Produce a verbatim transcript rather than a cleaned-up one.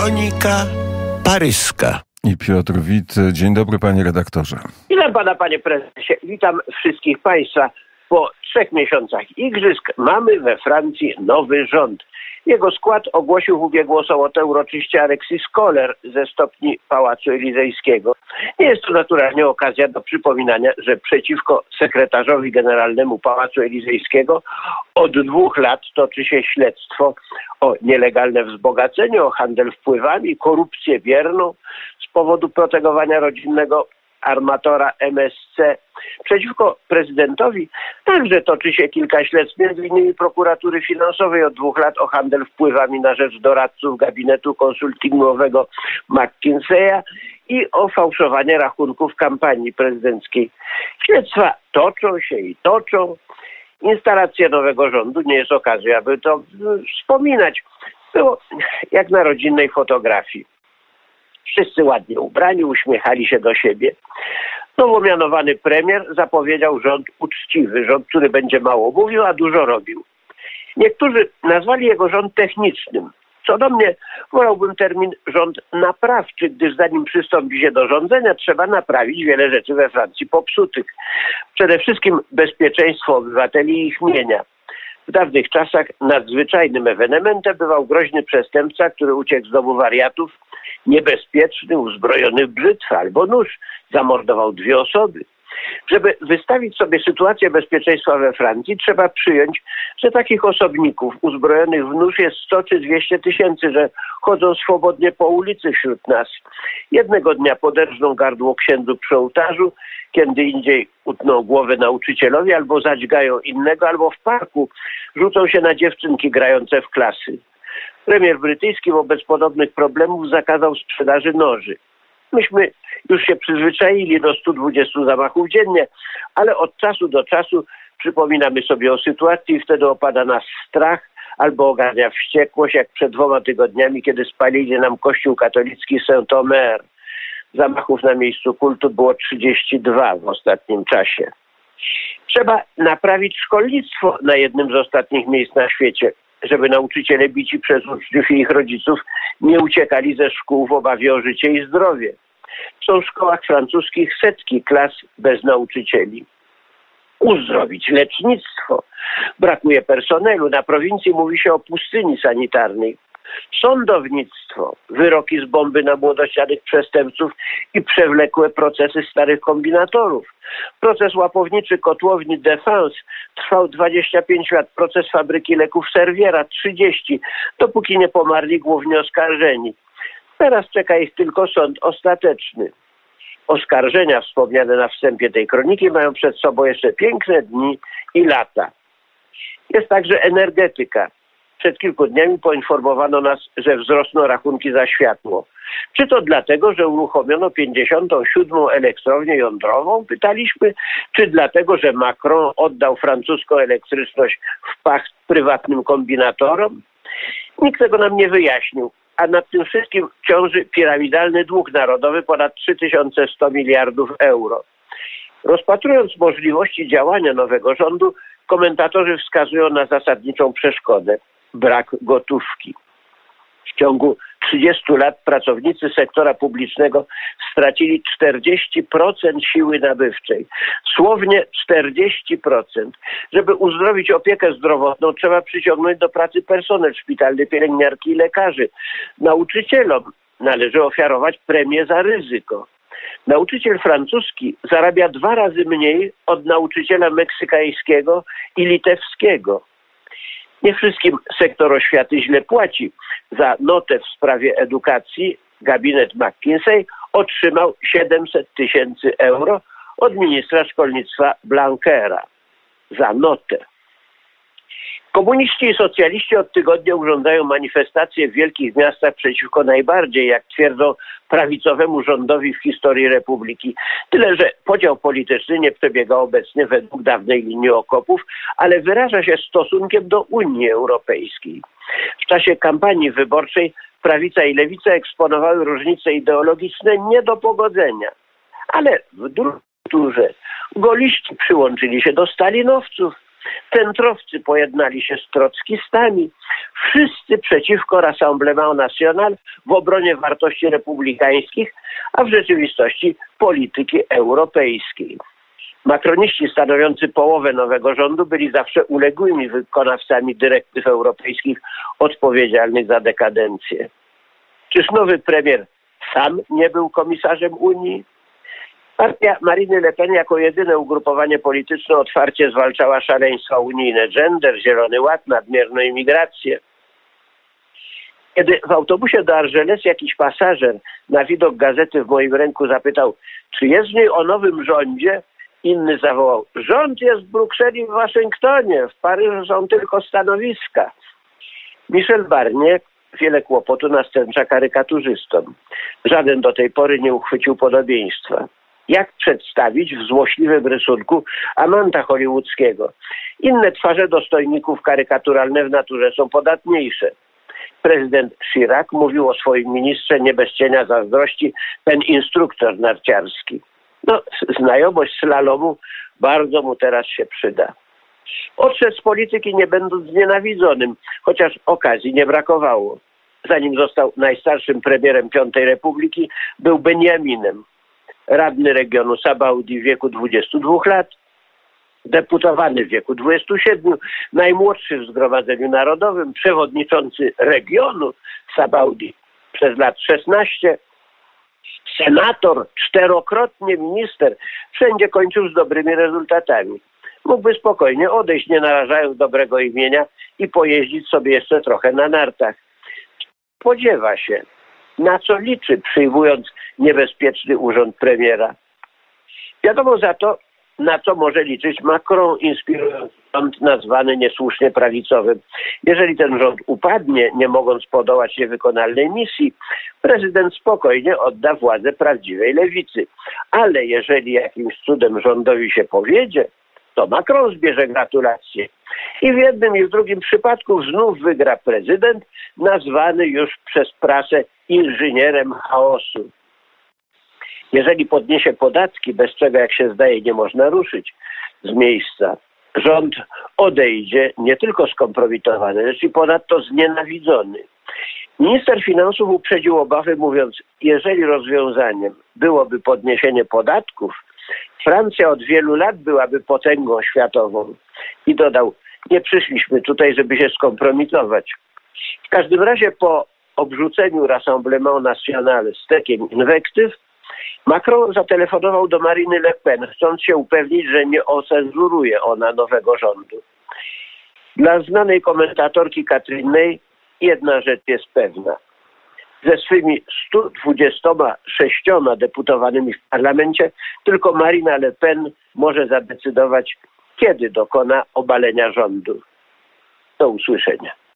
Kronika paryska. I Piotr Wit. Dzień dobry, panie redaktorze. Witam pana, panie prezesie. Witam wszystkich państwa. Po trzech miesiącach igrzysk mamy we Francji nowy rząd. Jego skład ogłosił w ubiegłą sobotę uroczyście Alexis Kohler ze stopni Pałacu Elizejskiego. Nie jest to naturalnie okazja do przypominania, że przeciwko sekretarzowi generalnemu Pałacu Elizejskiego od dwóch lat toczy się śledztwo o nielegalne wzbogacenie, o handel wpływami, korupcję bierną z powodu protegowania rodzinnego armatora M S C. Przeciwko prezydentowi także toczy się kilka śledztw, między innymi prokuratury finansowej od dwóch lat o handel wpływami na rzecz doradców gabinetu konsultingowego McKinseya i o fałszowanie rachunków kampanii prezydenckiej. Śledztwa toczą się i toczą. Instalacja nowego rządu nie jest okazją, aby to wspominać. Było jak na rodzinnej fotografii. Wszyscy ładnie ubrani, uśmiechali się do siebie. Nowo mianowany premier zapowiedział rząd uczciwy, rząd, który będzie mało mówił, a dużo robił. Niektórzy nazwali jego rząd technicznym. Co do mnie, wolałbym termin rząd naprawczy, gdyż zanim przystąpi się do rządzenia, trzeba naprawić wiele rzeczy we Francji popsutych. Przede wszystkim bezpieczeństwo obywateli i ich mienia. W dawnych czasach nadzwyczajnym ewenementem bywał groźny przestępca, który uciekł z domu wariatów, niebezpieczny, uzbrojony w brzytwę albo nóż, zamordował dwie osoby. Żeby wystawić sobie sytuację bezpieczeństwa we Francji, trzeba przyjąć, że takich osobników uzbrojonych w nóż jest sto czy dwieście tysięcy, że chodzą swobodnie po ulicy wśród nas. Jednego dnia poderżną gardło księdzu przy ołtarzu, kiedy indziej utną głowę nauczycielowi, albo zadźgają innego, albo w parku rzucą się na dziewczynki grające w klasy. Premier brytyjski wobec podobnych problemów zakazał sprzedaży noży. Myśmy już się przyzwyczaili do stu dwudziestu zamachów dziennie, ale od czasu do czasu przypominamy sobie o sytuacji i wtedy opada nas strach albo ogarnia wściekłość, jak przed dwoma tygodniami, kiedy spalili nam kościół katolicki Saint-Omer. Zamachów na miejscu kultu było trzydzieści dwa w ostatnim czasie. Trzeba naprawić szkolnictwo na jednym z ostatnich miejsc na świecie, żeby nauczyciele bici przez uczniów i ich rodziców nie uciekali ze szkół w obawie o życie i zdrowie. Są w szkołach francuskich setki klas bez nauczycieli. Uzdrowić lecznictwo. Brakuje personelu. Na prowincji mówi się o pustyni sanitarnej. Sądownictwo. Wyroki z bomby na młodocianych przestępców i przewlekłe procesy starych kombinatorów. Proces łapowniczy kotłowni Défense trwał dwadzieścia pięć lat. Proces fabryki leków Serviera trzydzieści, dopóki nie pomarli głównie oskarżeni. Teraz czeka ich tylko sąd ostateczny. Oskarżenia wspomniane na wstępie tej kroniki mają przed sobą jeszcze piękne dni i lata. Jest także energetyka. Przed kilku dniami poinformowano nas, że wzrosną rachunki za światło. Czy to dlatego, że uruchomiono pięćdziesiątą siódmą elektrownię jądrową? Pytaliśmy. Czy dlatego, że Macron oddał francuską elektryczność w pacht prywatnym kombinatorom? Nikt tego nam nie wyjaśnił. A nad tym wszystkim ciąży piramidalny dług narodowy ponad trzy tysiące sto miliardów euro. Rozpatrując możliwości działania nowego rządu, komentatorzy wskazują na zasadniczą przeszkodę – brak gotówki. W ciągu trzydziestu lat pracownicy sektora publicznego stracili czterdzieści procent siły nabywczej. Słownie czterdzieści procent. Żeby uzdrowić opiekę zdrowotną, trzeba przyciągnąć do pracy personel szpitalny, pielęgniarki i lekarzy. Nauczycielom należy ofiarować premię za ryzyko. Nauczyciel francuski zarabia dwa razy mniej od nauczyciela meksykańskiego i litewskiego. Nie wszystkim sektor oświaty źle płaci. Za notę w sprawie edukacji gabinet McKinsey otrzymał siedemset tysięcy euro od ministra szkolnictwa Blankera. Za notę. Komuniści i socjaliści od tygodnia urządzają manifestacje w wielkich miastach przeciwko najbardziej, jak twierdzą, prawicowemu rządowi w historii Republiki. Tyle, że podział polityczny nie przebiega obecnie według dawnej linii okopów, ale wyraża się stosunkiem do Unii Europejskiej. W czasie kampanii wyborczej prawica i lewica eksponowały różnice ideologiczne nie do pogodzenia. Ale w drugiej turze goliści przyłączyli się do stalinowców. Centrowcy pojednali się z trockistami. Wszyscy przeciwko Rassemblement National w obronie wartości republikańskich, a w rzeczywistości polityki europejskiej. Makroniści stanowiący połowę nowego rządu byli zawsze uległymi wykonawcami dyrektyw europejskich odpowiedzialnych za dekadencję. Czyż nowy premier sam nie był komisarzem Unii? Partia Marine Le Pen jako jedyne ugrupowanie polityczne otwarcie zwalczała szaleństwa unijne, gender, zielony ład, nadmierną imigrację. Kiedy w autobusie do Argelès jakiś pasażer na widok gazety w moim ręku zapytał, czy jest w niej o nowym rządzie, inny zawołał, rząd jest w Brukseli i w Waszyngtonie, w Paryżu są tylko stanowiska. Michel Barnier wiele kłopotu nastręcza karykaturzystom. Żaden do tej pory nie uchwycił podobieństwa. Jak przedstawić w złośliwym rysunku amanta hollywoodzkiego? Inne twarze dostojników karykaturalne w naturze są podatniejsze. Prezydent Chirac mówił o swoim ministrze nie bez cienia zazdrości, ten instruktor narciarski. No, znajomość slalomu bardzo mu teraz się przyda. Odszedł z polityki nie będąc znienawidzonym, chociaż okazji nie brakowało. Zanim został najstarszym premierem Piątej Republiki, był Benjaminem. Radny regionu Sabaudi w wieku dwudziestu dwóch lat, deputowany w wieku dwudziestu siedmiu, najmłodszy w Zgromadzeniu Narodowym, przewodniczący regionu Sabaudi przez lat szesnaście, senator, czterokrotnie minister, wszędzie kończył z dobrymi rezultatami. Mógłby spokojnie odejść, nie narażając dobrego imienia i pojeździć sobie jeszcze trochę na nartach. Spodziewa się, na co liczy, przyjmując niebezpieczny urząd premiera. Wiadomo za to, na co może liczyć Macron, inspirując rząd nazwany niesłusznie prawicowym. Jeżeli ten rząd upadnie, nie mogąc podołać niewykonalnej misji, prezydent spokojnie odda władzę prawdziwej lewicy. Ale jeżeli jakimś cudem rządowi się powiedzie, to Macron zbierze gratulacje. I w jednym i w drugim przypadku znów wygra prezydent, nazwany już przez prasę inżynierem chaosu. Jeżeli podniesie podatki, bez czego, jak się zdaje, nie można ruszyć z miejsca, rząd odejdzie nie tylko skompromitowany, lecz i ponadto znienawidzony. Minister finansów uprzedził obawy, mówiąc, jeżeli rozwiązaniem byłoby podniesienie podatków, Francja od wielu lat byłaby potęgą światową. I dodał, nie przyszliśmy tutaj, żeby się skompromitować. W każdym razie po obrzuceniu Rassemblement National stekiem inwektyw, Macron zatelefonował do Marine Le Pen, chcąc się upewnić, że nie ocenzuruje ona nowego rządu. Dla znanej komentatorki Katrin Ney jedna rzecz jest pewna. Ze swymi stu dwudziestoma sześcioma deputowanymi w parlamencie tylko Marine Le Pen może zadecydować, kiedy dokona obalenia rządu. Do usłyszenia.